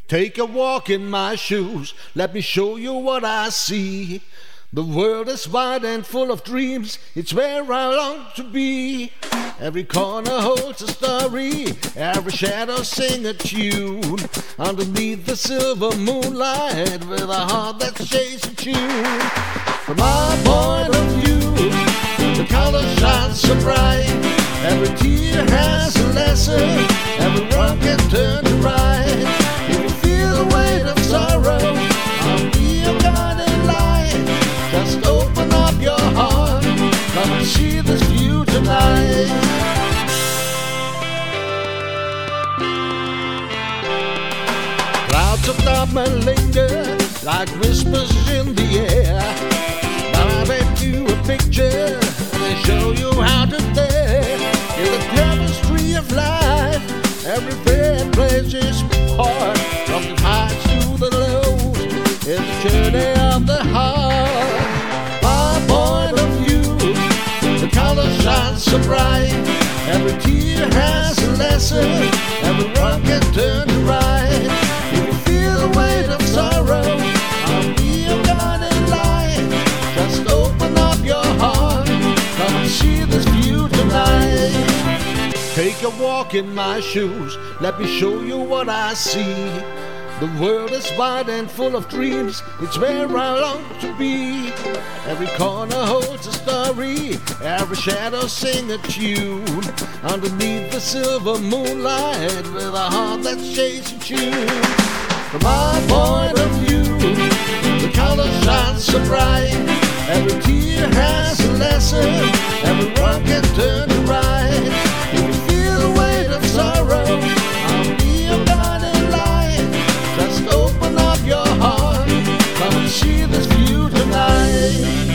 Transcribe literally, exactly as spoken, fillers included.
Take a walk in my shoes, let me show you what I see. The world is wide and full of dreams, it's where I long to be. Every corner holds a story, every shadow sing a tune. Underneath the silver moonlight, with a heart that shakes a tune. From my point of view, the color shines so bright. Every tear has a lesson, every wrong can turn to right. If you feel the weight of sorrow, I'll be your guiding light. Just open up your heart, come and see this view tonight. Clouds atop may linger like whispers in the air, but I paint you a picture and show you how to dare. In the tapestry of life, every fair place is part. From the highs to the lows, it's the journey of the heart. My point of view, the color shines so bright. Every tear has a lesson, every wrong can turn to right. If you feel the weight of sorrow, I'll be your guiding light. Just open up your heart, come and see this view tonight. Take a walk in my shoes, let me show you what I see. The world is wide and full of dreams, it's where I long to be. Every corner holds a story, every shadow sing a tune. Underneath the silver moonlight, with a heart that shakes a tune. From my point of view, the color shines so bright. Every tear has a lesson, every wrong can turn to right. If you feel the weight of sorrow, I'll be your guiding light. Just open up your heart, come and see this view tonight.